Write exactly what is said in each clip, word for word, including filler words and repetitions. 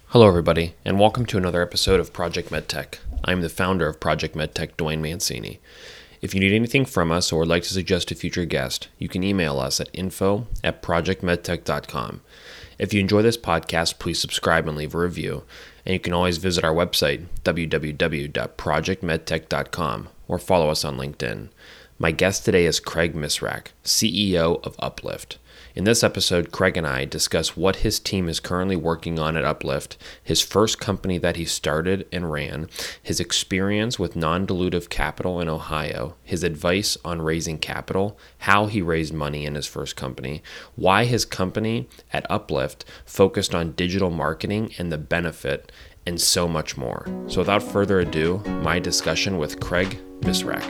Hello, everybody, and welcome to another episode of Project MedTech. I'm the founder of Project MedTech, Dwayne Mancini. If you need anything from us or would like to suggest a future guest, you can email us at info at project medtech dot com. If you enjoy this podcast, please subscribe and leave a review. And you can always visit our website, w w w dot project medtech dot com, or follow us on LinkedIn. My guest today is Craig Misrak, C E O of Uplift. In this episode, Craig and I discuss what his team is currently working on at Uplift, his first company that he started and ran, his experience with non-dilutive capital in Ohio, his advice on raising capital, how he raised money in his first company, why his company at Uplift focused on digital marketing and the benefit, and so much more. So without further ado, my discussion with Craig Misrak.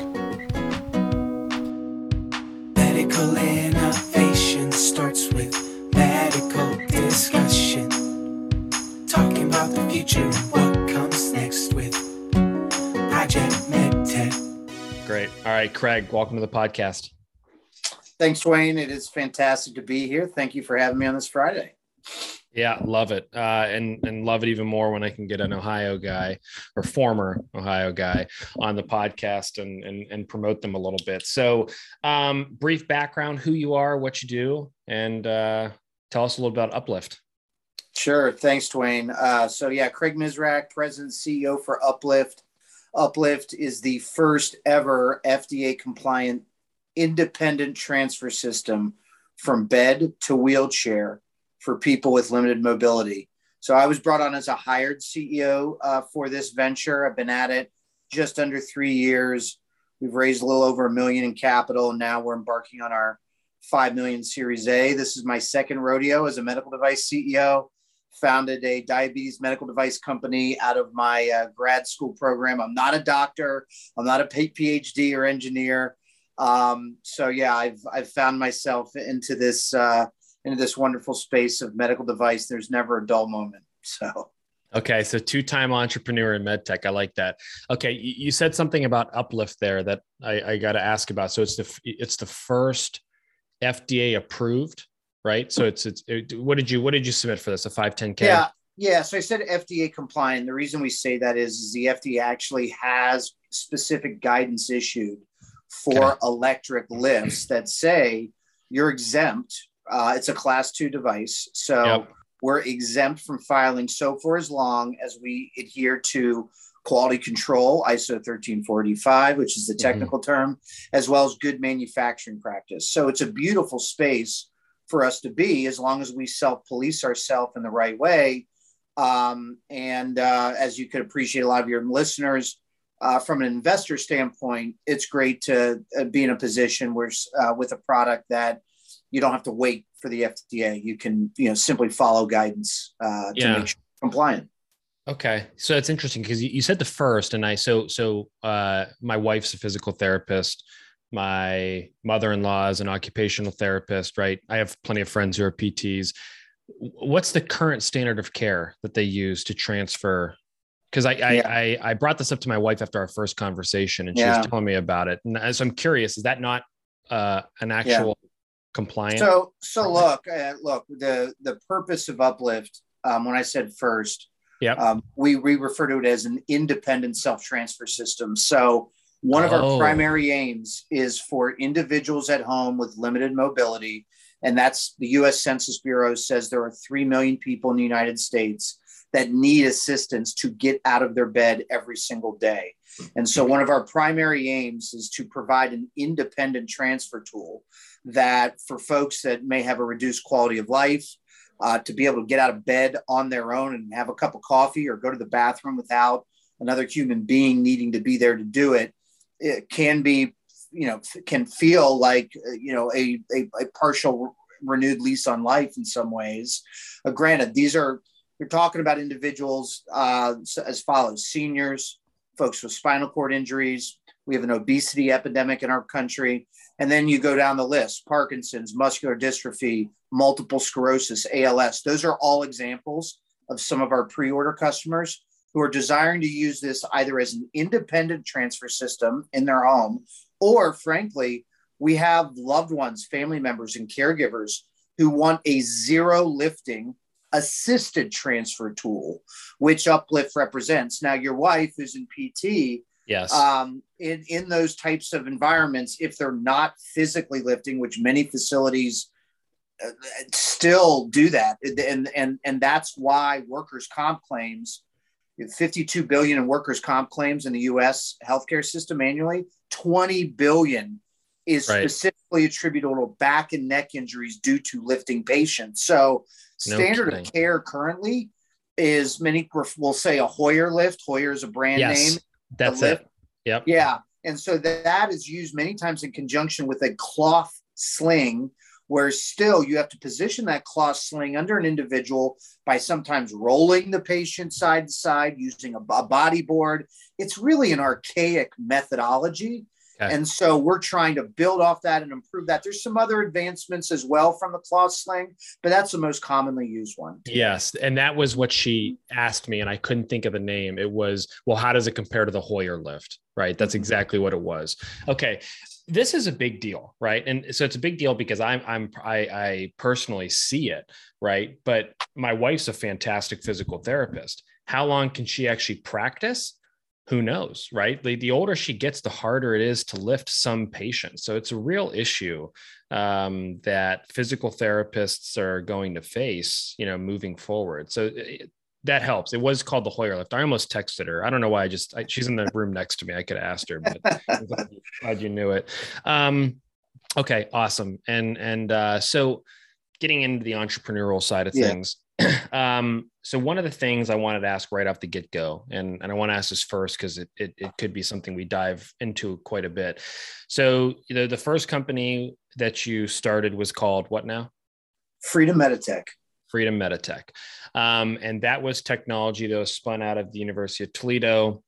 Medical innovation starts with medical discussion. Talking about the future and what comes next with Project MedTech. Great. All right, Craig, welcome to the podcast. Thanks, Dwayne. It is fantastic to be here. Thank you for having me on this Friday. Yeah, love it. Uh, and, and love it even more when I can get an Ohio guy or former Ohio guy on the podcast and, and, and promote them a little bit. So um, brief background, who you are, what you do, and uh, tell us a little about Uplift. Sure. Thanks, Dwayne. Uh, so yeah, Craig Misrak, President and C E O for Uplift. Uplift is the first ever F D A compliant independent transfer system from bed to wheelchair for people with limited mobility. So I was brought on as a hired C E O uh, for this venture. I've been at it just under three years. We've raised a little over a million in capital, and now we're embarking on our five million Series A. This is my second rodeo as a medical device C E O. Founded a diabetes medical device company out of my uh, grad school program. I'm not a doctor. I'm not a PhD or engineer. Um, so yeah, I've I've found myself into this uh, into this wonderful space of medical device. There's never a dull moment. So, okay. So two-time entrepreneur in medtech. I like that. Okay. You, you said something about Uplift there that I, I got to ask about. So it's the, it's the first F D A approved, right? So it's, it's, it, what did you, what did you submit for this? A five ten K? Yeah. Yeah. So I said F D A compliant. The reason we say that is, is the F D A actually has specific guidance issued for okay. electric lifts that say you're exempt. Uh, it's a class two device. So yep. we're exempt from filing so for as long as we adhere to quality control, I S O thirteen forty-five, which is the technical mm-hmm. term, as well as good manufacturing practice. So it's a beautiful space for us to be as long as we self-police ourselves in the right way. Um, and uh, as you could appreciate, a lot of your listeners, uh, from an investor standpoint, it's great to uh, be in a position where uh, with a product that you don't have to wait for the F D A. You can, you know, simply follow guidance uh, to yeah. make sure you're compliant. Okay. So it's interesting because you, you said the first, and I, so, so uh, my wife's a physical therapist. My mother-in-law is an occupational therapist, right? I have plenty of friends who are P Ts. What's the current standard of care that they use to transfer? Because I, I, yeah. I, I brought this up to my wife after our first conversation, and she yeah. was telling me about it. And so I'm curious, is that not uh, an actual yeah. compliant? So, so look, uh, look, the, the purpose of Uplift, um, when I said first, yeah, um, we, we refer to it as an independent self-transfer system. So one of oh. our primary aims is for individuals at home with limited mobility. And that's the U S Census Bureau says there are three million people in the United States that need assistance to get out of their bed every single day. And so one of our primary aims is to provide an independent transfer tool that for folks that may have a reduced quality of life, uh, to be able to get out of bed on their own and have a cup of coffee or go to the bathroom without another human being needing to be there to do it, it can be, you know, can feel like, you know, a, a, a partial renewed lease on life in some ways. Uh, granted, these are, we're talking about individuals uh, as follows: seniors, folks with spinal cord injuries. We have an obesity epidemic in our country. And then you go down the list: Parkinson's, muscular dystrophy, multiple sclerosis, A L S. Those are all examples of some of our pre-order customers who are desiring to use this either as an independent transfer system in their home, or frankly, we have loved ones, family members, and caregivers who want a zero lifting assisted transfer tool, which Uplift represents. Now, your wife who's in P T, Yes. Um, in, in those types of environments, if they're not physically lifting, which many facilities uh, still do that. And, and, and that's why workers' comp claims, fifty-two billion in workers' comp claims in the U S healthcare system annually, twenty billion is Right. specifically attributable to back and neck injuries due to lifting patients. So No standard kidding. of care currently is many will say a Hoyer lift. Hoyer is a brand Yes. name. That's lift. it. Yep. Yeah. And so that is used many times in conjunction with a cloth sling, where still you have to position that cloth sling under an individual by sometimes rolling the patient side to side using a, a body board. It's really an archaic methodology. Okay. And so we're trying to build off that and improve that. There's some other advancements as well from the cloth sling, but that's the most commonly used one. Yes. And that was what she asked me, and I couldn't think of the name. It was, well, how does it compare to the Hoyer lift? Right. That's exactly what it was. Okay. This is a big deal, right? And so it's a big deal because I'm, I'm, I, I personally see it, right? But my wife's a fantastic physical therapist. How long can she actually practice? Who knows, right? The, the older she gets, the harder it is to lift some patients. So it's a real issue um, that physical therapists are going to face, you know, moving forward. So it, that helps. It was called the Hoyer lift. I almost texted her. I don't know why. I just, I, she's in the room next to me. I could have asked her, but I'm glad you, glad you knew it. Um, okay, awesome. And, and uh, so getting into the entrepreneurial side of Yeah. things, um, so one of the things I wanted to ask right off the get-go, and, and I want to ask this first because it, it it could be something we dive into quite a bit. So you know, the first company that you started was called what now? Freedom Meditech. Freedom Meditech. Um, and that was technology that was spun out of the University of Toledo.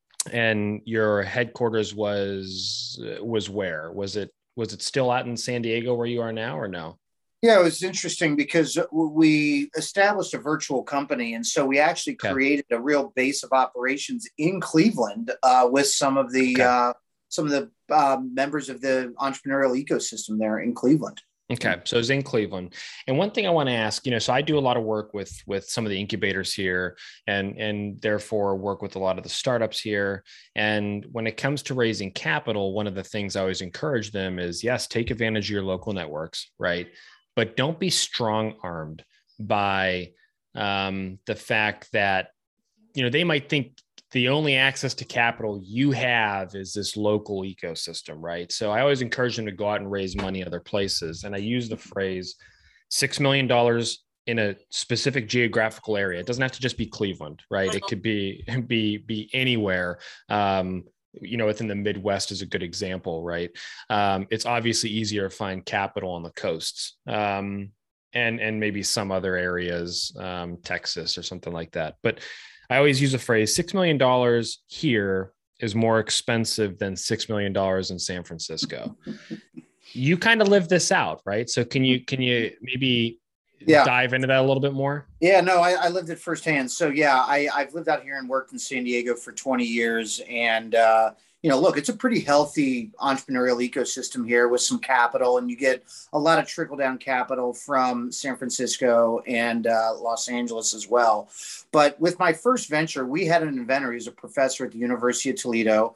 And your headquarters was was where? Was it was it still out in San Diego where you are now, or no? Yeah, it was interesting because we established a virtual company. And so we actually Okay. created a real base of operations in Cleveland uh, with some of the Okay. uh, some of the uh, members of the entrepreneurial ecosystem there in Cleveland. Okay. So it's in Cleveland. And one thing I want to ask, you know, so I do a lot of work with, with some of the incubators here and, and therefore work with a lot of the startups here. And when it comes to raising capital, one of the things I always encourage them is, yes, take advantage of your local networks, right? But don't be strong armed by um, the fact that, you know, they might think the only access to capital you have is this local ecosystem, right? So I always encourage them to go out and raise money other places. And I use the phrase six million dollars in a specific geographical area. It doesn't have to just be Cleveland, right? It could be, be, be anywhere. Um, you know, within the Midwest is a good example, right? Um, it's obviously easier to find capital on the coasts um, and, and maybe some other areas, um, Texas or something like that. But I always use the phrase six million dollars here is more expensive than six million dollars in San Francisco. You kind of live this out, right? So can you, can you maybe Yeah. dive into that a little bit more? Yeah, no, I, I lived it firsthand. So yeah, I, I've lived out here and worked in San Diego for twenty years. And, uh, you know, look, it's a pretty healthy entrepreneurial ecosystem here with some capital, and you get a lot of trickle down capital from San Francisco and uh, Los Angeles as well. But with my first venture, we had an inventor. He was a professor at the University of Toledo,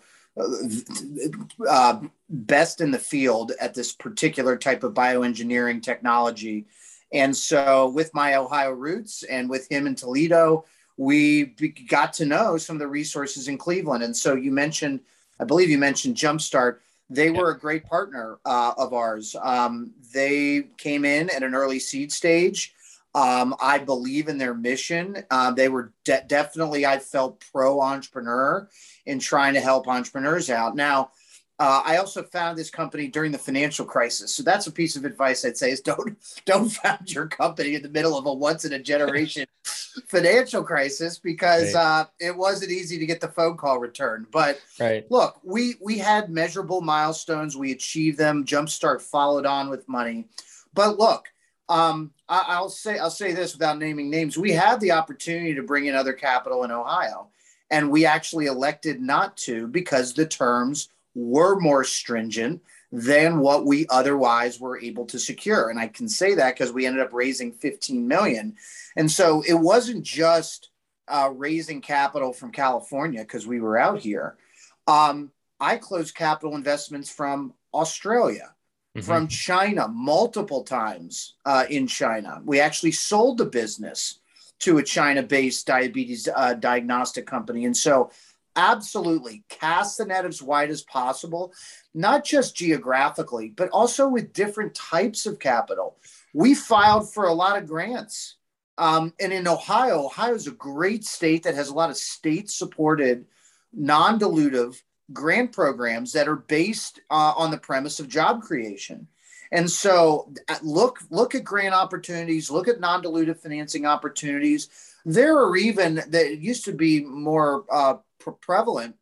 uh, best in the field at this particular type of bioengineering technology. And so with my Ohio roots and with him in Toledo, we got to know some of the resources in Cleveland. And so you mentioned, I believe you mentioned Jumpstart. They were a great partner uh, of ours. Um, they came in at an early seed stage. Um, I believe in their mission. Uh, they were de- definitely, I felt pro-entrepreneur in trying to help entrepreneurs out. Now, Uh, I also found this company during the financial crisis. So that's a piece of advice I'd say is don't, don't found your company in the middle of a once in a generation financial crisis, because Right. uh, it wasn't easy to get the phone call returned. But Right. look, we, we had measurable milestones. We achieved them. Jumpstart followed on with money. But look, um, I, I'll say, I'll say this without naming names. We had the opportunity to bring in other capital in Ohio, and we actually elected not to because the terms were more stringent than what we otherwise were able to secure. And I can say that because we ended up raising fifteen million. And so it wasn't just uh, raising capital from California because we were out here. Um, I closed capital investments from Australia, mm-hmm. from China, multiple times uh, in China. We actually sold the business to a China-based diabetes uh, diagnostic company. And so absolutely cast the net as wide as possible, not just geographically, but also with different types of capital. We filed for a lot of grants. Um, and in Ohio, Ohio is a great state that has a lot of state-supported, non-dilutive grant programs that are based uh, on the premise of job creation. And so look, look at grant opportunities, look at non-dilutive financing opportunities. There are even, that used to be more uh, prevalent,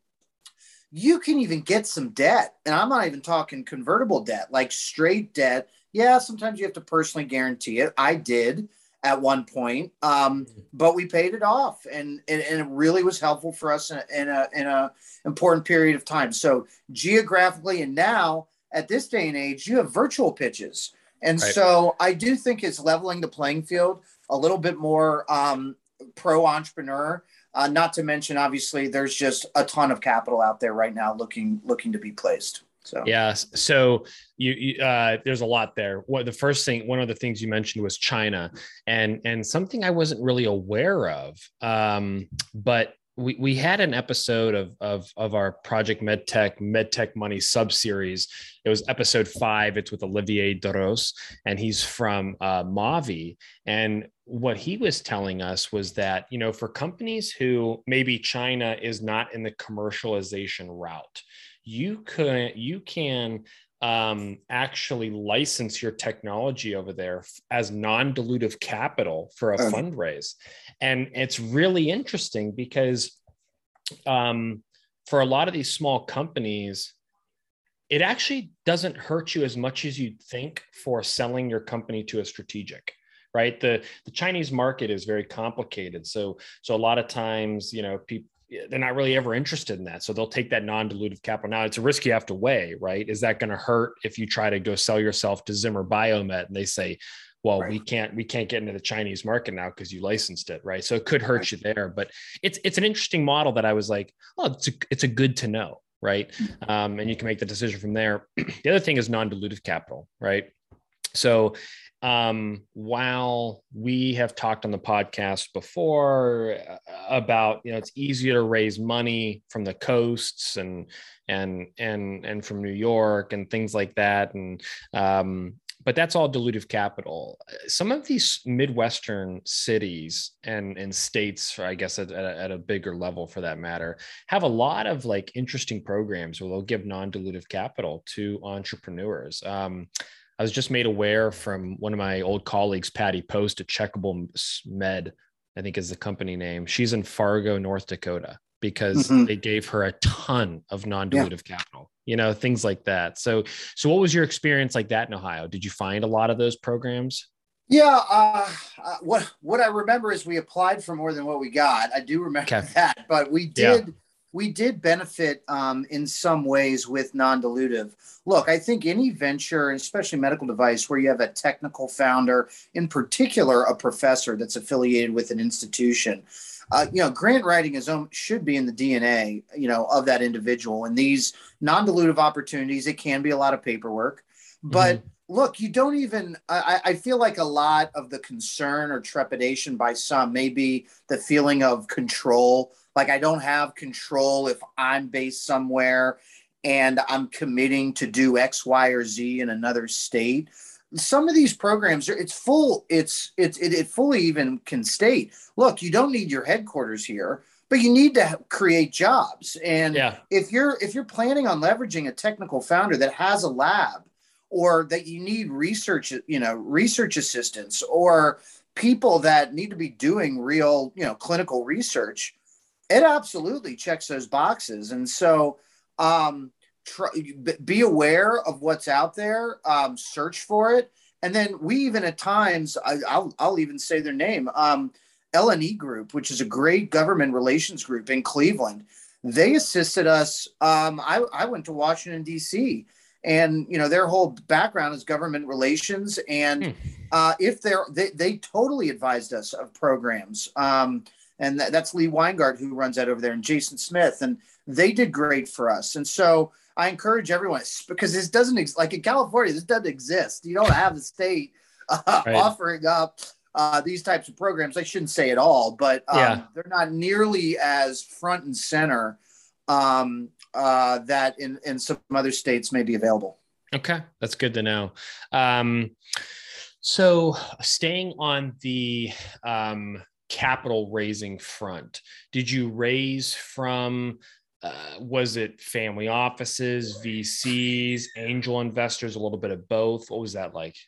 you can even get some debt. And I'm not even talking convertible debt, like straight debt. Yeah, sometimes you have to personally guarantee it. I did at one point, um, but we paid it off, and, and and it really was helpful for us in a, in a in a important period of time. So geographically, and now at this day and age, you have virtual pitches, and right. so I do think it's leveling the playing field a little bit more um, pro entrepreneur. Uh, not to mention, obviously, there's just a ton of capital out there right now looking looking to be placed. So yeah, so you, you uh, there's a lot there. What the first thing, one of the things you mentioned was China, and and something I wasn't really aware of, um, but we we had an episode of of of our Project MedTech MedTech Money sub-series. It was episode five. It's with Olivier Daros, and he's from uh, Mavi. And what he was telling us was that, you know, for companies who maybe China is not in the commercialization route, you could you can um, actually license your technology over there as non-dilutive capital for a okay. fundraise. And it's really interesting because um, for a lot of these small companies, it actually doesn't hurt you as much as you'd think for selling your company to a strategic. Right. The, the Chinese market is very complicated. So, so a lot of times, you know, people, they're not really ever interested in that. So they'll take that non-dilutive capital. Now it's a risk you have to weigh, right? Is that going to hurt if you try to go sell yourself to Zimmer Biomet and they say, well, right. we can't, we can't get into the Chinese market now because you licensed it. Right. So it could hurt right. you there, but it's, it's an interesting model that I was like, oh, it's a, it's a good to know. Right. Um, and you can make the decision from there. The other thing is non-dilutive capital. Right. So Um, while we have talked on the podcast before about, you know, it's easier to raise money from the coasts and, and, and, and from New York and things like that. And, um, but that's all dilutive capital. Some of these Midwestern cities and, and states, I guess at, at, a, at a bigger level for that matter, have a lot of like interesting programs where they'll give non-dilutive capital to entrepreneurs. Um, I was just made aware from one of my old colleagues, Patty Post at Checkable Med, I think is the company name. She's in Fargo, North Dakota, because mm-hmm. they gave her a ton of non-dilutive yeah. capital, you know, things like that. So, so what was your experience like that in Ohio? Did you find a lot of those programs? Yeah. Uh, uh, what, what I remember is we applied for more than what we got. I do remember okay. that, but we did, yeah. we did benefit um, in some ways with non-dilutive. Look, I think any venture, especially medical device, where you have a technical founder, in particular, a professor that's affiliated with an institution, uh, you know, grant writing is um, should be in the D N A, you know, of that individual. And these non-dilutive opportunities, it can be a lot of paperwork, but mm-hmm. look, you don't even, I, I feel like a lot of the concern or trepidation by some may be the feeling of control. Like I don't have control if I'm based somewhere and I'm committing to do X, Y, or Z in another state. Some of these programs, it's full, it's, it's, it, it fully even can state, look, you don't need your headquarters here, but you need to create jobs. And yeah. if you're, if you're planning on leveraging a technical founder that has a lab, or that you need research, you know, research assistants or people that need to be doing real, you know, clinical research, it absolutely checks those boxes. And so um, try, be aware of what's out there, um, search for it. And then we even at times, I, I'll, I'll even say their name, um, L and E Group, which is a great government relations group in Cleveland. They assisted us. Um, I, I went to Washington, D C, And, you know, their whole background is government relations. And Hmm. uh, if they're, they, they totally advised us of programs. Um, and th- that's Lee Weingart, who runs that over there, and Jason Smith. And they did great for us. And so I encourage everyone, because this doesn't, ex- like in California, this doesn't exist. You don't have the state uh, Right. offering up uh, these types of programs. I shouldn't say it all, but um, Yeah. they're not nearly as front and center um, uh, that in, in some other states may be available. Okay. That's good to know. Um, so staying on the um, capital raising front, did you raise from, uh, was it family offices, V Cs, angel investors, a little bit of both? What was that like?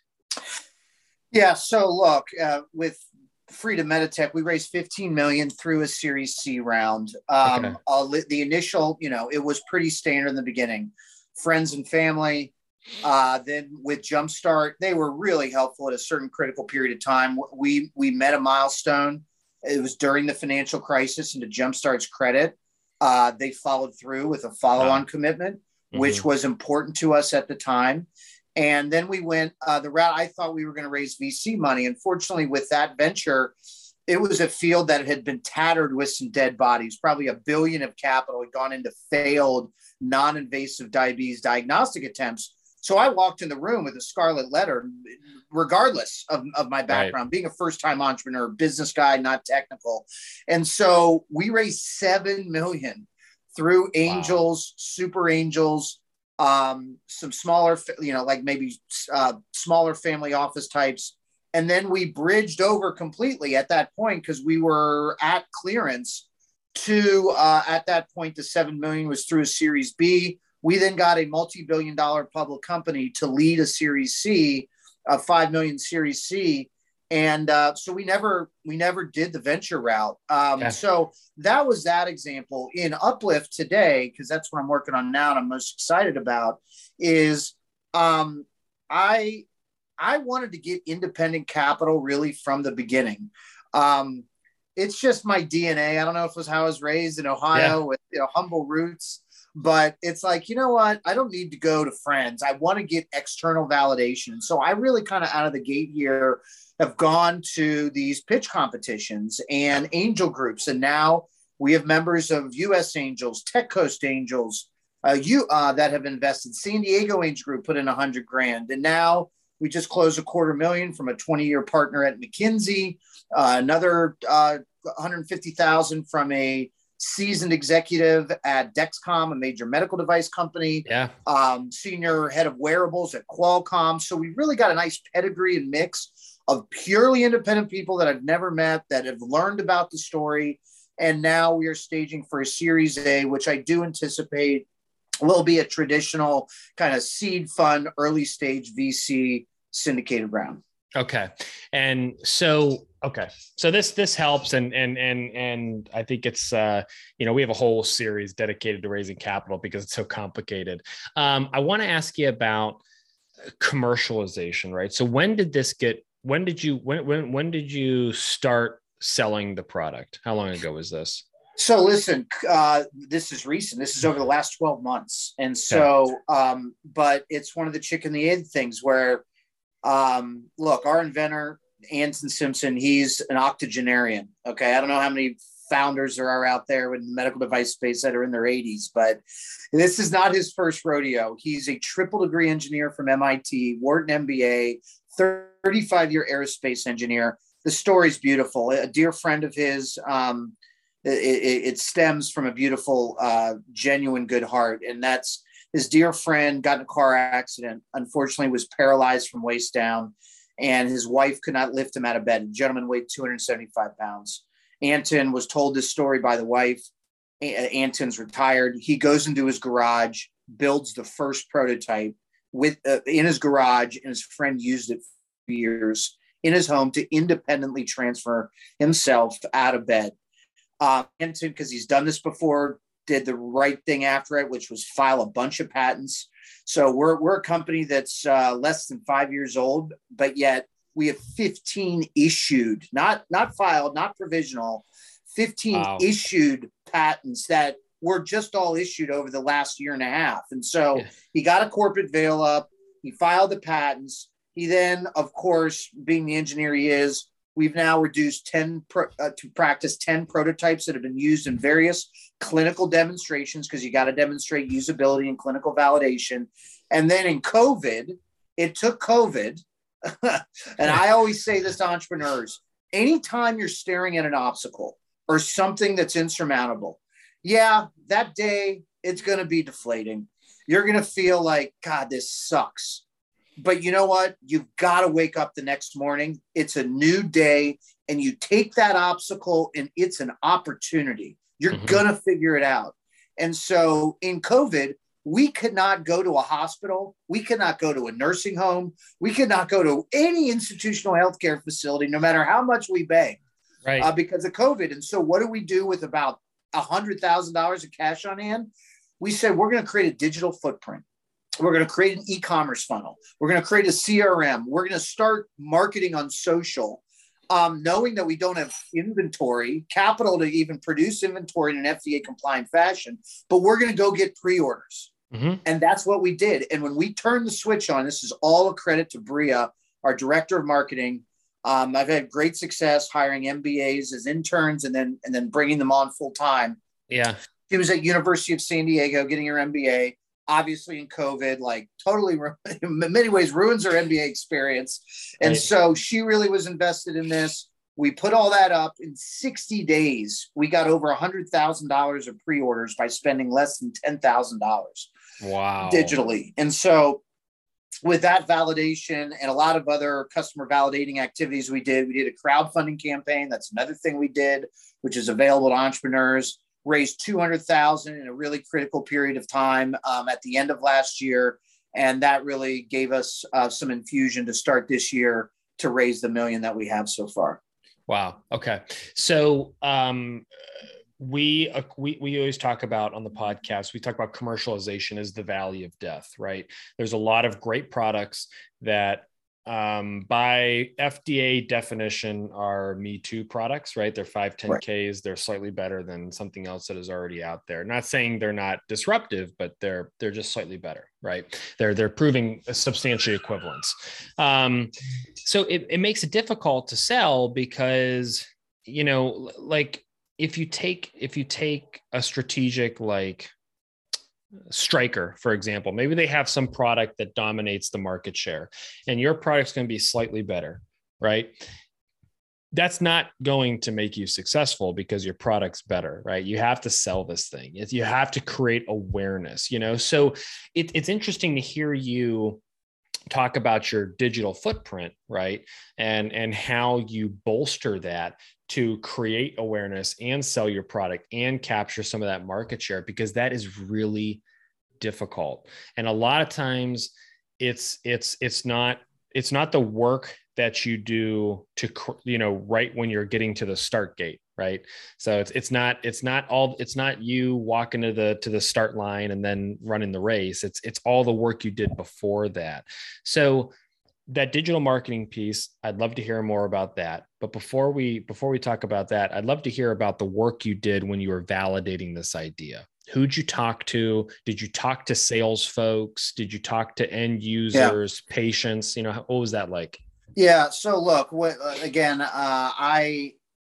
Yeah. So look, uh, with Freedom Meditech, we raised fifteen million through a Series C round. Um, Okay. uh, the initial, you know, it was pretty standard in the beginning. Friends and family. Uh, then with Jumpstart, they were really helpful at a certain critical period of time. We we met a milestone. It was during the financial crisis, and to Jumpstart's credit, uh, they followed through with a follow-on Wow. commitment, Mhm. which was important to us at the time. And then we went uh, the route. I thought we were going to raise V C money. Unfortunately, with that venture, it was a field that had been tattered with some dead bodies. Probably a billion of capital had gone into failed non-invasive diabetes diagnostic attempts. So I walked in the room with a scarlet letter, regardless of, of my background, right. Being a first-time entrepreneur, business guy, not technical. And so we raised seven million dollars through angels, wow. super angels, um, some smaller, you know, like maybe uh, smaller family office types. And then we bridged over completely at that point because we were at clearance to, uh, at that point, the seven million was through a Series B. We then got a multi-billion dollar public company to lead a Series C, a five million Series C. And uh, so we never, we never did the venture route. Um, okay. So that was that example. In Uplift today, because that's what I'm working on now and I'm most excited about, is um, I, I wanted to get independent capital really from the beginning. Um, it's just my D N A. I don't know if it was how I was raised in Ohio yeah. with you know humble roots. But it's like, you know what? I don't need to go to friends. I want to get external validation. So I really kind of out of the gate here have gone to these pitch competitions and angel groups. And now we have members of U S Angels, Tech Coast Angels, uh, you uh, that have invested. San Diego Angel Group put in a hundred grand. And now we just closed a quarter million from a twenty year partner at McKinsey, uh, another uh, one hundred fifty thousand from a seasoned executive at Dexcom, a major medical device company, yeah, um, senior head of wearables at Qualcomm. So we really got a nice pedigree and mix of purely independent people that I've never met, that have learned about the story. And now we are staging for a Series A, which I do anticipate will be a traditional kind of seed fund, early stage V C syndicated round. Okay. And so, okay. So this, this helps. And, and, and, and I think it's, uh, you know, we have a whole series dedicated to raising capital because it's so complicated. Um, I want to ask you about commercialization, right? So when did this get, when did you, when, when, when did you start selling the product? How long ago was this? So listen, uh, this is recent. This is over the last twelve months. And so, okay. um, but it's one of the chicken and the egg things where, Um, look, our inventor, Anton Simpson, he's an octogenarian. Okay. I don't know how many founders there are out there in the medical device space that are in their eighties, but this is not his first rodeo. He's a triple degree engineer from M I T, Wharton M B A, thirty-five year aerospace engineer. The story's beautiful. A dear friend of his, um, it, it, it stems from a beautiful, uh, genuine good heart. And that's, his dear friend got in a car accident, unfortunately was paralyzed from waist down, and his wife could not lift him out of bed. The gentleman weighed two hundred seventy-five pounds. Anton was told this story by the wife. Anton's retired. He goes into his garage, builds the first prototype with uh, in his garage, and his friend used it for years in his home to independently transfer himself out of bed. Uh, Anton, because he's done this before, did the right thing after it, which was file a bunch of patents. So we're, we're a company that's uh, less than five years old, but yet we have fifteen issued, not, not filed, not provisional, fifteen wow. issued patents that were just all issued over the last year and a half. And so Yeah. he got a corporate veil up, he filed the patents. He then, of course, being the engineer he is, we've now reduced ten pro, uh, to practice ten prototypes that have been used in various clinical demonstrations, because you got to demonstrate usability and clinical validation. And then in COVID, it took COVID. And I always say this to entrepreneurs, anytime you're staring at an obstacle or something that's insurmountable, yeah, that day it's going to be deflating. You're going to feel like, God, this sucks. But you know what? You've got to wake up the next morning. It's a new day, and you take that obstacle and it's an opportunity. You're mm-hmm. going to figure it out. And so in COVID, we could not go to a hospital. We could not go to a nursing home. We could not go to any institutional healthcare facility, no matter how much we begged, right? Uh, because of COVID. And so what do we do with about one hundred thousand dollars of cash on hand? We said, we're going to create a digital footprint. We're going to create an e-commerce funnel. We're going to create a C R M. We're going to start marketing on social, um, knowing that we don't have inventory, capital to even produce inventory in an F D A compliant fashion, but we're going to go get pre-orders. Mm-hmm. And that's what we did. And when we turned the switch on, this is all a credit to Bria, our director of marketing. Um, I've had great success hiring M B As as interns and then, and then bringing them on full time. Yeah. She was at University of San Diego getting her M B A. Obviously in COVID, like totally, in many ways, ruins her M B A experience. And right. so she really was invested in this. We put all that up in sixty days. We got over one hundred thousand dollars of pre-orders by spending less than ten thousand dollars wow. digitally. And so with that validation and a lot of other customer validating activities we did, we did a crowdfunding campaign. That's another thing we did, which is available to entrepreneurs. Raised two hundred thousand dollars in a really critical period of time um, at the end of last year. And that really gave us uh, some infusion to start this year to raise the million that we have so far. Wow. Okay. So um, we, uh, we, we always talk about on the podcast, we talk about commercialization as the valley of death, right? There's a lot of great products that um, by F D A definition are Me Too products, right? They're five ten Ks. Right. They're slightly better than something else that is already out there. Not saying they're not disruptive, but they're, they're just slightly better, right? They're, they're proving a substantial equivalence. Um, so it, it makes it difficult to sell because, you know, like if you take, if you take a strategic, like, Stryker, for example, maybe they have some product that dominates the market share and your product's going to be slightly better, right? That's not going to make you successful because your product's better, right? You have to sell this thing. You have to create awareness, you know? So it, it's interesting to hear you talk about your digital footprint, right? And, and how you bolster that to create awareness and sell your product and capture some of that market share, because that is really difficult. And a lot of times it's, it's, it's not, it's not the work that you do to, you know, right when you're getting to the start gate, right? So it's, it's not, it's not all, it's not you walking to the, to the start line and then running the race. It's, it's all the work you did before that. So that digital marketing piece, I'd love to hear more about that. But before we, before we talk about that, I'd love to hear about the work you did when you were validating this idea. Who'd you talk to? Did you talk to sales folks? Did you talk to end users, yeah. patients? You know, what was that like? Yeah. So look, what, again, uh, I,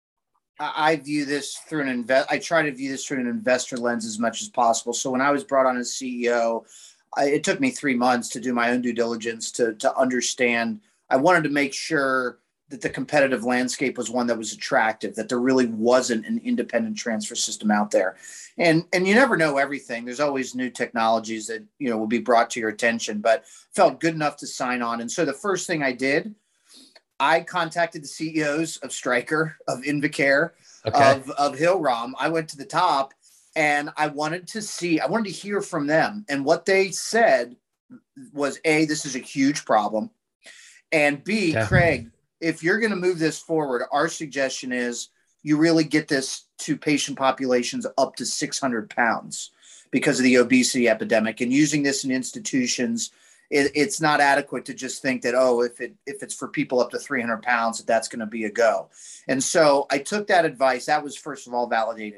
I view this through an invest. I try to view this through an investor lens as much as possible. So when I was brought on as C E O, I, it took me three months to do my own due diligence to, to understand. I wanted to make sure that the competitive landscape was one that was attractive, that there really wasn't an independent transfer system out there. And, and you never know everything. There's always new technologies that, you know, will be brought to your attention, but felt good enough to sign on. And so the first thing I did, I contacted the C E Os of Stryker, of Invacare, okay. of, of Hillrom. I went to the top and I wanted to see, I wanted to hear from them. And what they said was, A, this is a huge problem. And B, okay. Craig, if you're going to move this forward, our suggestion is you really get this to patient populations up to six hundred pounds because of the obesity epidemic. And using this in institutions, it, it's not adequate to just think that, oh, if it if it's for people up to three hundred pounds, that that's going to be a go. And so I took that advice. That was, first of all, validating.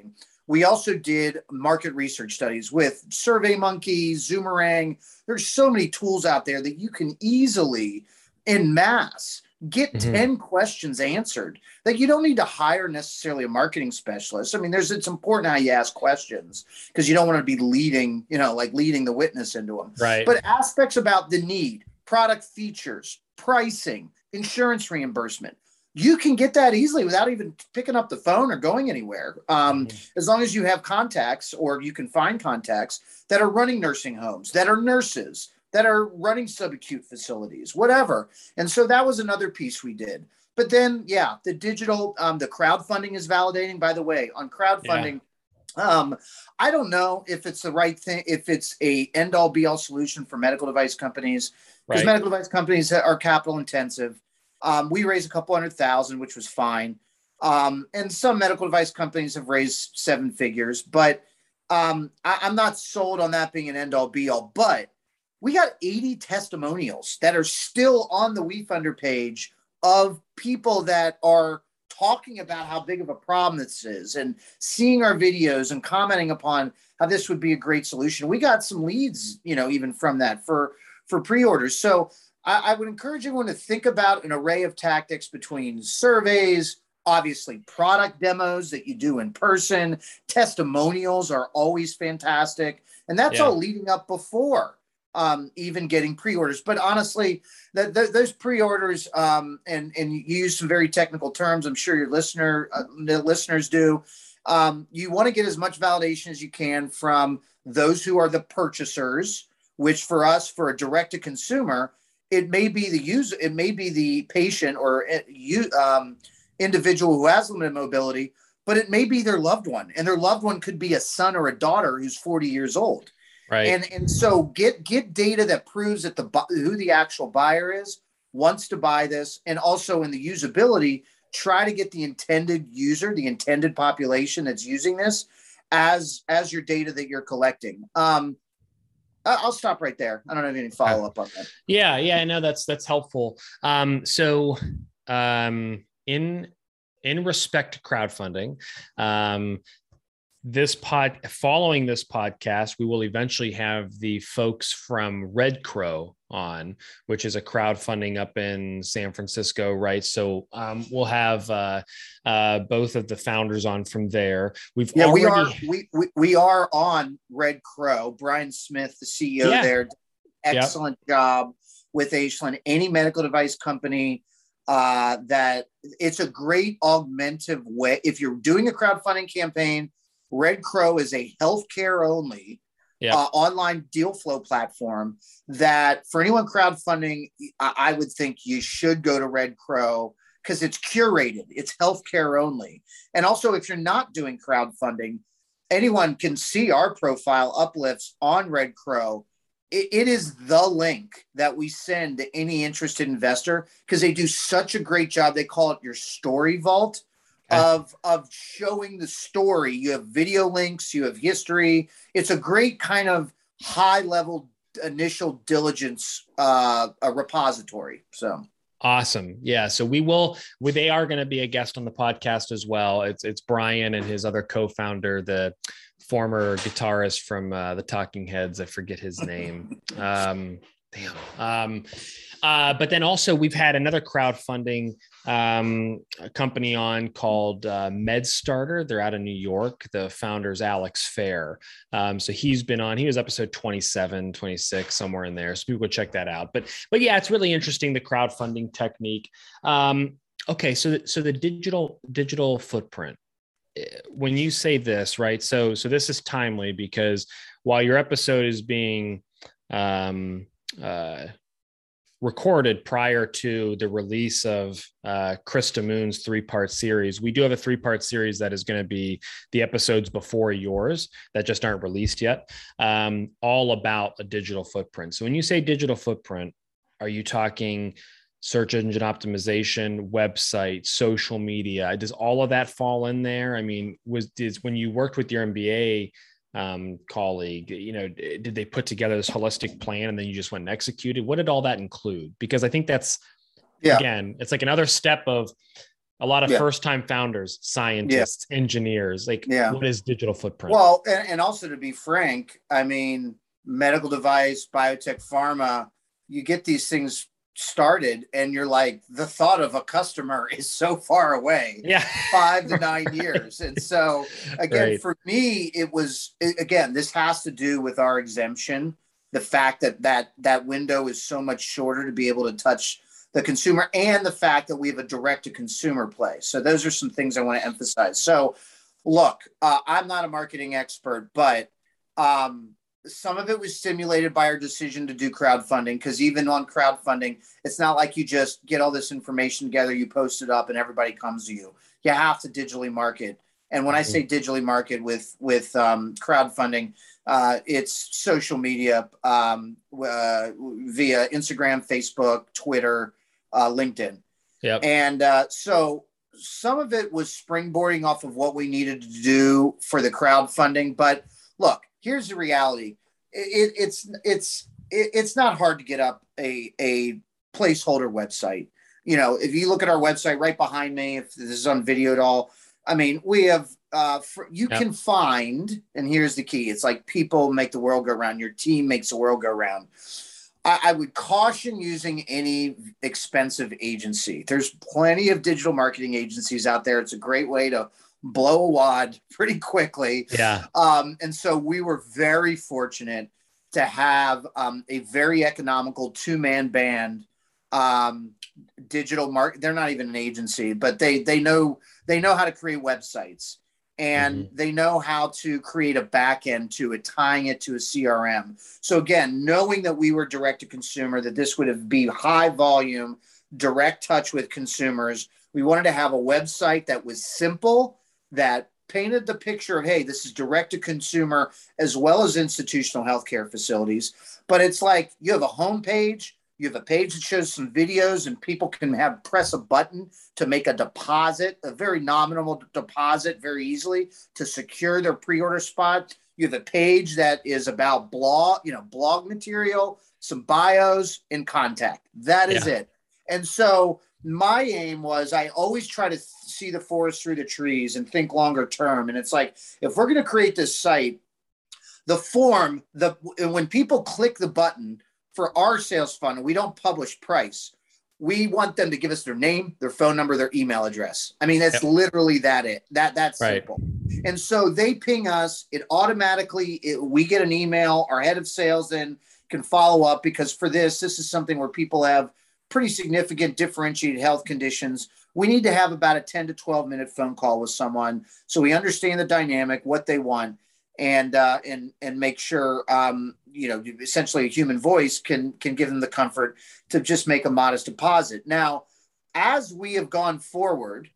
We also did market research studies with SurveyMonkey, Zoomerang. There's so many tools out there that you can easily, en masse, get mm-hmm. ten questions answered. Like, you don't need to hire necessarily a marketing specialist. I mean, there's it's important how you ask questions, because you don't want to be leading, you know, like leading the witness into them. Right. But aspects about the need, product features, pricing, insurance reimbursement, you can get that easily without even picking up the phone or going anywhere. Um, mm-hmm. As long as you have contacts, or you can find contacts that are running nursing homes, that are nurses, that are running subacute facilities, whatever. And so that was another piece we did. But then, yeah, the digital, um, the crowdfunding is validating. By the way, on crowdfunding, yeah. um, I don't know if it's the right thing, if it's a end all be all solution for medical device companies, because right. medical device companies are capital intensive. Um, we raised a couple hundred thousand, which was fine. Um, and some medical device companies have raised seven figures, but um, I, I'm not sold on that being an end all be all. But we got eighty testimonials that are still on the WeFunder page of people that are talking about how big of a problem this is, and seeing our videos and commenting upon how this would be a great solution. We got some leads, you know, even from that for, for pre-orders. So I would encourage everyone to think about an array of tactics between surveys, obviously product demos that you do in person. Testimonials are always fantastic. And that's yeah. all leading up before um, even getting pre-orders. But honestly, the, the, those pre-orders, um, and, and you use some very technical terms, I'm sure your listener, uh, the listeners do. Um, you want to get as much validation as you can from those who are the purchasers, which for us, for a direct-to-consumer, it may be the user, it may be the patient or you, um, individual who has limited mobility, but it may be their loved one, and their loved one could be a son or a daughter who's forty years old. Right. And and so get get data that proves that the who the actual buyer is, wants to buy this, and also in the usability, try to get the intended user, the intended population that's using this as as your data that you're collecting. Um, I'll stop right there. I don't have any follow up on that. Yeah. Yeah. No, that's, that's helpful. Um, so, um, in, in respect to crowdfunding, um, this pod following this podcast, we will eventually have the folks from Red Crow on, which is a crowdfunding up in San Francisco. Right. So, um, we'll have, uh, uh, both of the founders on from there. We've yeah, already... we are, we, we, we are on Red Crow. Brian Smith, the C E O yeah. there, excellent yep. job with Ashland. Any medical device company, uh, that it's a great augmentive way. If you're doing a crowdfunding campaign, Red Crow is a healthcare only yeah. uh, online deal flow platform that for anyone crowdfunding, I, I would think you should go to Red Crow, because it's curated, it's healthcare only. And also, if you're not doing crowdfunding, anyone can see our profile uplifts on Red Crow. It, it is the link that we send to any interested investor, because they do such a great job. They call it your story vault. Of of showing the story. You have video links, you have history. It's a great kind of high level initial diligence uh, a repository. So awesome, yeah. So we will. We, they are going to be a guest on the podcast as well. It's it's Brian and his other co-founder, the former guitarist from uh, the Talking Heads. I forget his name. Um, damn. Um, uh, but then also we've had another crowdfunding um, company on called uh, MedStarter. They're out of New York. The founder's Alex Fair. Um, so he's been on, he was episode twenty-seven, twenty-six, somewhere in there. So people go check that out. But, but yeah, it's really interesting, the crowdfunding technique. Um, okay. So, so the digital, digital footprint, when you say this, right? So, so this is timely, because while your episode is being, um, uh, recorded prior to the release of uh, Krista Moon's three-part series, we do have a three-part series that is going to be the episodes before yours that just aren't released yet, um, all about a digital footprint. So when you say digital footprint, are you talking search engine optimization, website, social media? Does all of that fall in there? I mean, was did, when you worked with your M B A um, colleague, you know, did they put together this holistic plan and then you just went and executed? What did all that include? Because I think that's, yeah. again, it's like another step of A lot of Yeah. first-time founders, scientists, engineers. Like, Yeah. what is digital footprint? Well, and, and also to be frank, I mean, medical device, biotech, pharma, you get these things started and you're like, the thought of a customer is so far away. Yeah. five to nine years. And so again, Right. for me, it was, again, this has to do with our exemption. The fact that that that window is so much shorter to be able to touch the consumer, and the fact that we have a direct to consumer play. So those are some things I want to emphasize. So look, uh, I'm not a marketing expert, but um, some of it was stimulated by our decision to do crowdfunding, because even on crowdfunding, it's not like you just get all this information together, you post it up and everybody comes to you. You have to digitally market. And when I say digitally market with, with um, crowdfunding, uh, it's social media um, uh, via Instagram, Facebook, Twitter, uh, LinkedIn. Yep. And uh, so some of it was springboarding off of what we needed to do for the crowdfunding. But look, here's the reality. It, it's it's it, it's not hard to get up a, a placeholder website. You know, if you look at our website right behind me, if this is on video at all, I mean, we have, uh, for, you Yep. can find, and here's the key. It's like people make the world go round. Your team makes the world go round. I, I would caution using any expensive agency. There's plenty of digital marketing agencies out there. It's a great way to blow a wad pretty quickly. Yeah. Um, and so we were very fortunate to have um, a very economical two-man band um, digital market. They're not even an agency, but they they know they know how to create websites, and Mhm. they know how to create a back end to it, tying it to a C R M. So again, knowing that we were direct to consumer, that this would have be high volume, direct touch with consumers, we wanted to have a website that was simple, that painted the picture of, hey, this is direct to consumer as well as institutional healthcare facilities. But it's like you have a homepage, you have a page that shows some videos, and people can have press a button to make a deposit, a very nominal deposit very easily to secure their pre-order spot. You have a page that is about blog, you know, blog material, some bios, and contact. That is Yeah. it. And so my aim was, I always try to see the forest through the trees and think longer term. And it's like, if we're going to create this site, the form, the when people click the button for our sales funnel, we don't publish price. We want them to give us their name, their phone number, their email address. I mean, that's Yep. literally that it. That that's Right. simple. And so they ping us. It automatically, it, we get an email. Our head of sales then can follow up, because for this, this is something where people have pretty significant differentiated health conditions. We need to have about a ten to twelve minute phone call with someone, so we understand the dynamic, what they want, and uh, and and make sure um, you know, essentially a human voice can can give them the comfort to just make a modest deposit. Now, as we have gone forward,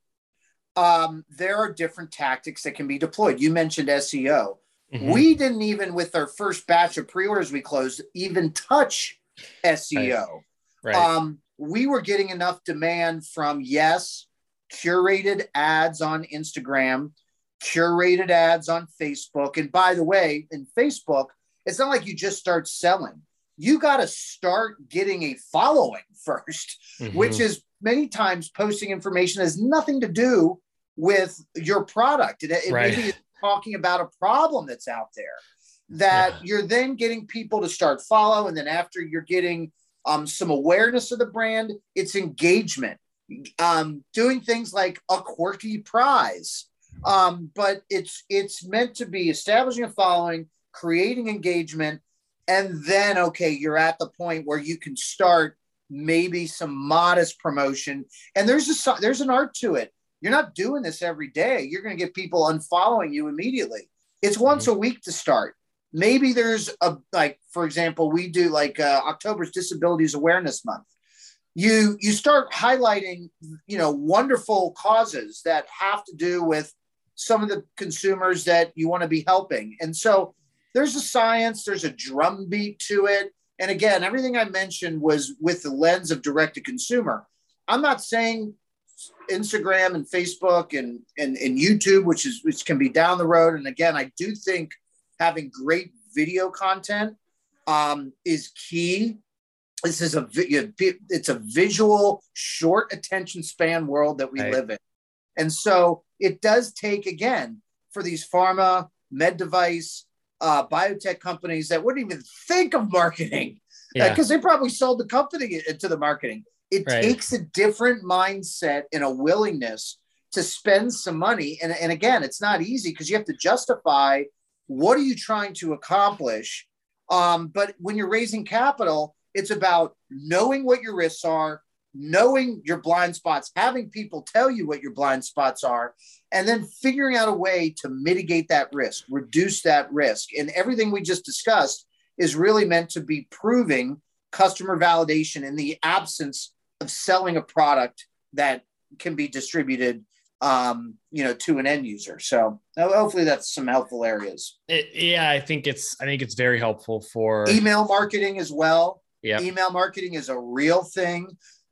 um, there are different tactics that can be deployed. You mentioned S E O. Mhm. We didn't even, with our first batch of pre-orders we closed, even touch S E O. Right. Um, we were getting enough demand from, yes, curated ads on Instagram, curated ads on Facebook. And by the way, in Facebook, it's not like you just start selling. You got to start getting a following first, Mhm. which is many times posting information has nothing to do with your product. It, it Right. maybe it's talking about a problem that's out there that Yeah. you're then getting people to start follow. And then after you're getting um, some awareness of the brand, it's engagement, um, doing things like a quirky prize. Um, but it's it's meant to be establishing a following, creating engagement, and then, okay, you're at the point where you can start maybe some modest promotion. And there's a there's an art to it. You're not doing this every day. You're going to get people unfollowing you immediately. It's once Mhm. a week to start. Maybe there's a, like, for example, we do like uh, October's Disabilities Awareness Month. You you start highlighting, you know, wonderful causes that have to do with some of the consumers that you want to be helping. And so there's a science, there's a drumbeat to it. And again, everything I mentioned was with the lens of direct to consumer. I'm not saying Instagram and Facebook and, and, and YouTube, which is which can be down the road. And again, I do think having great video content um, is key. This is a it's a visual, short attention span world that we Right. live in. And so it does take, again, for these pharma, med device, uh, biotech companies that wouldn't even think of marketing because yeah. uh, they probably sold the company to the marketing. It right. takes a different mindset and a willingness to spend some money. And, and again, it's not easy because you have to justify what are you trying to accomplish. Um, but when you're raising capital, it's about knowing what your risks are, knowing your blind spots, having people tell you what your blind spots are, and then figuring out a way to mitigate that risk, reduce that risk. And everything we just discussed is really meant to be proving customer validation in the absence of selling a product that can be distributed, um, you know, to an end user. So hopefully that's some helpful areas. It, yeah, I think it's, I think it's very helpful for email marketing as well. Yeah. Email marketing is a real thing.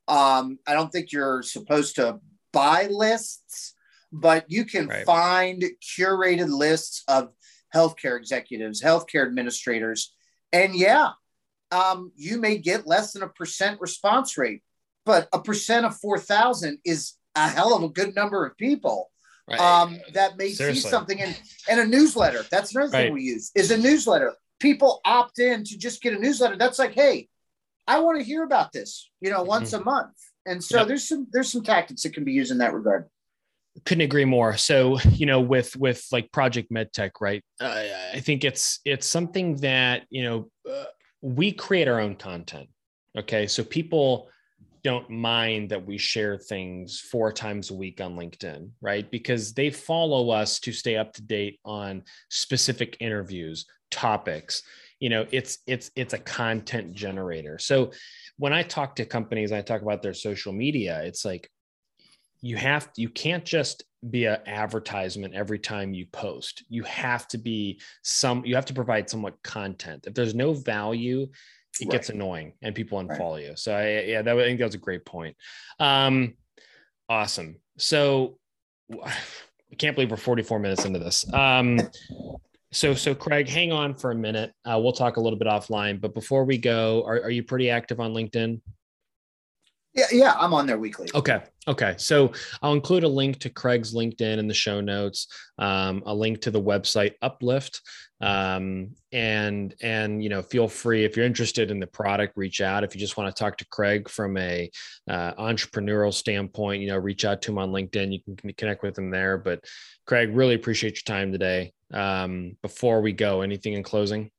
Um, I don't think you're supposed to buy lists, but you can right. find curated lists of healthcare executives, healthcare administrators. And yeah, um, you may get less than a percent response rate, but a percent of four thousand is a hell of a good number of people right. um, that may Seriously. see something in, and a newsletter. That's another right. thing we use is a newsletter. People opt in to just get a newsletter. That's like, hey, I want to hear about this, you know, once mm-hmm. a month. And so yep. there's some, there's some tactics that can be used in that regard. Couldn't agree more. So, you know, with, with like Project MedTech, right. Uh, I think it's, it's something that, you know, uh, we create our own content. Okay. So people don't mind that we share things four times a week on LinkedIn, right? Because they follow us to stay up to date on specific interviews, topics. You know, it's, it's, it's a content generator. So when I talk to companies, I talk about their social media, it's like, you have, you can't just be an advertisement every time you post. You have to be some, you have to provide somewhat content. If there's no value, it right. gets annoying and people unfollow right. you. So I, yeah, that, I think that was a great point. Um, awesome. So I can't believe we're forty-four minutes into this. Um, So, so Craig, hang on for a minute. Uh, we'll talk a little bit offline, but before we go, are, are you pretty active on LinkedIn? Yeah, yeah, I'm on there weekly. Okay. Okay. So I'll include a link to Craig's LinkedIn in the show notes, um, a link to the website Uplift. Um, and, and, you know, feel free, if you're interested in the product, reach out. If you just want to talk to Craig from a, uh, entrepreneurial standpoint, you know, reach out to him on LinkedIn. You can connect with him there, but Craig, really appreciate your time today. Um, before we go, anything in closing?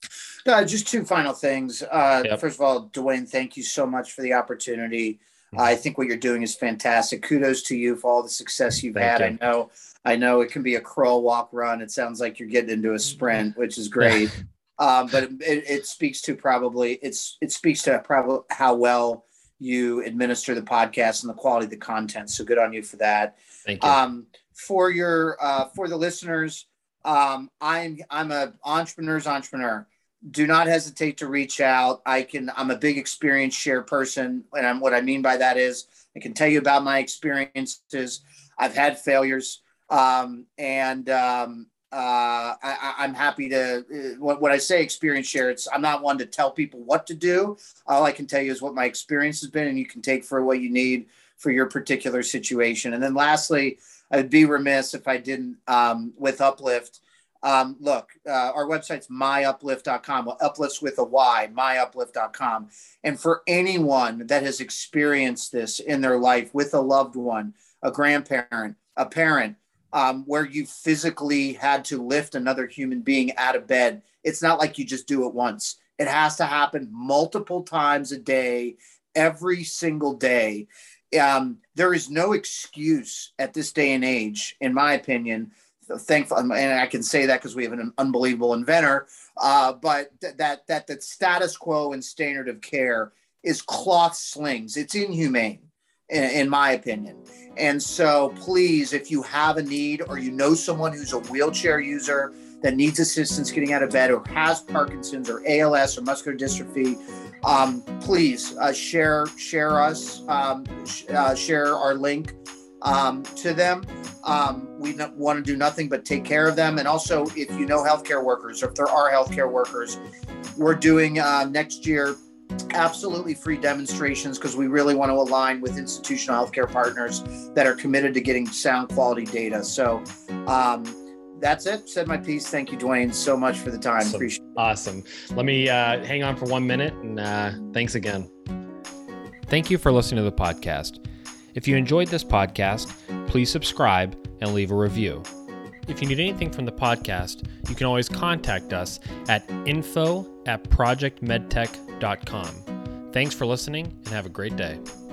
Uh, just two final things. Uh, yep. First of all, Dwayne, thank you so much for the opportunity. Mm-hmm. Uh, I think what you're doing is fantastic. Kudos to you for all the success you've thank had. You. I know, I know it can be a crawl, walk, run. It sounds like you're getting into a sprint, which is great. um, but it, it speaks to probably it's it speaks to probably how well you administer the podcast and the quality of the content. So good on you for that. Thank you. Um, for your uh, for the listeners. Um, I'm, I'm a entrepreneur's entrepreneur. Do not hesitate to reach out. I can, I'm a big experience share person. And I'm, what I mean by that is I can tell you about my experiences. I've had failures. Um, and, um, uh, I, I'm happy to, uh, what, what I say experience share, it's, I'm not one to tell people what to do. All I can tell you is what my experience has been, and you can take for what you need for your particular situation. And then lastly, I'd be remiss if I didn't, um, with Uplift. Um, look, uh, our website's my uplift dot com. Well, uplifts with a Y, my uplift dot com. And for anyone that has experienced this in their life with a loved one, a grandparent, a parent, um, where you physically had to lift another human being out of bed, it's not like you just do it once. It has to happen multiple times a day, every single day. Um, there is no excuse at this day and age, in my opinion. Thankful, and I can say that because we have an unbelievable inventor. Uh, but th- that that that status quo and standard of care is cloth slings. It's inhumane, in, in my opinion. And so, please, if you have a need or you know someone who's a wheelchair user that needs assistance getting out of bed, or has Parkinson's or A L S or muscular dystrophy, um, please uh, share share us, um, sh- uh, share our link um, to them. Um, we no- want to do nothing but take care of them. And also, if you know healthcare workers, or if there are healthcare workers, we're doing uh, next year absolutely free demonstrations because we really want to align with institutional healthcare partners that are committed to getting sound quality data. So um, that's it. Said my piece. Thank you, Dwayne, so much for the time. Awesome. Appreciate it. Awesome. Let me uh, hang on for one minute and uh, thanks again. Thank you for listening to the podcast. If you enjoyed this podcast, please subscribe and leave a review. If you need anything from the podcast, you can always contact us at info at project medtech dot com. Thanks for listening and have a great day.